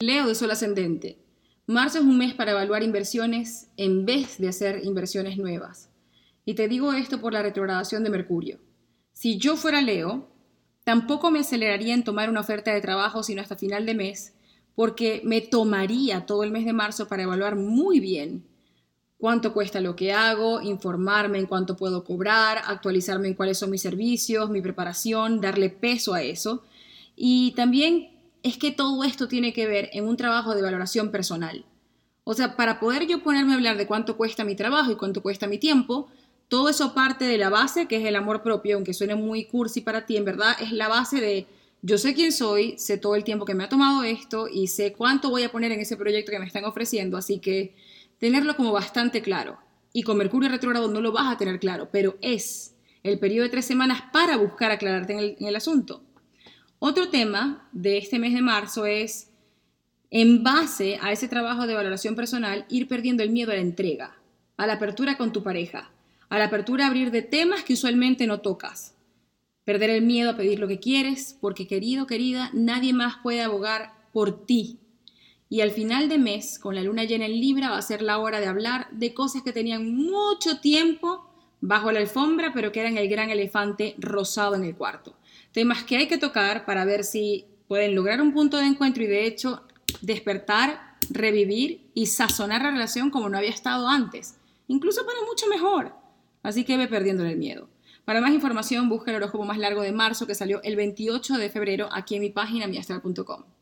Leo de Sol Ascendente. Marzo es un mes para evaluar inversiones en vez de hacer inversiones nuevas. Y te digo esto por la retrogradación de Mercurio. Si yo fuera Leo, tampoco me aceleraría en tomar una oferta de trabajo sino hasta final de mes, porque me tomaría todo el mes de marzo para evaluar muy bien cuánto cuesta lo que hago, informarme en cuánto puedo cobrar, actualizarme en cuáles son mis servicios, mi preparación, darle peso a eso. Y también es que todo esto tiene que ver en un trabajo de valoración personal. O sea, para poder yo ponerme a hablar de cuánto cuesta mi trabajo y cuánto cuesta mi tiempo, todo eso parte de la base que es el amor propio, aunque suene muy cursi para ti, en verdad es la base de yo sé quién soy, sé todo el tiempo que me ha tomado esto y sé cuánto voy a poner en ese proyecto que me están ofreciendo, así que tenerlo como bastante claro. Y con Mercurio retrógrado no lo vas a tener claro, pero es el periodo de 3 semanas para buscar aclararte en el asunto. Otro tema de este mes de marzo es, en base a ese trabajo de valoración personal, ir perdiendo el miedo a la entrega, a la apertura con tu pareja, a la apertura a abrir de temas que usualmente no tocas. Perder el miedo a pedir lo que quieres, porque querido, querida, nadie más puede abogar por ti. Y al final de mes, con la luna llena en Libra, va a ser la hora de hablar de cosas que tenían mucho tiempo bajo la alfombra, pero que eran el gran elefante rosado en el cuarto. Temas que hay que tocar para ver si pueden lograr un punto de encuentro y de hecho despertar, revivir y sazonar la relación como no había estado antes, incluso para mucho mejor. Así que ve perdiéndole el miedo. Para más información busca el horóscopo más largo de marzo que salió el 28 de febrero aquí en mi página miastral.com.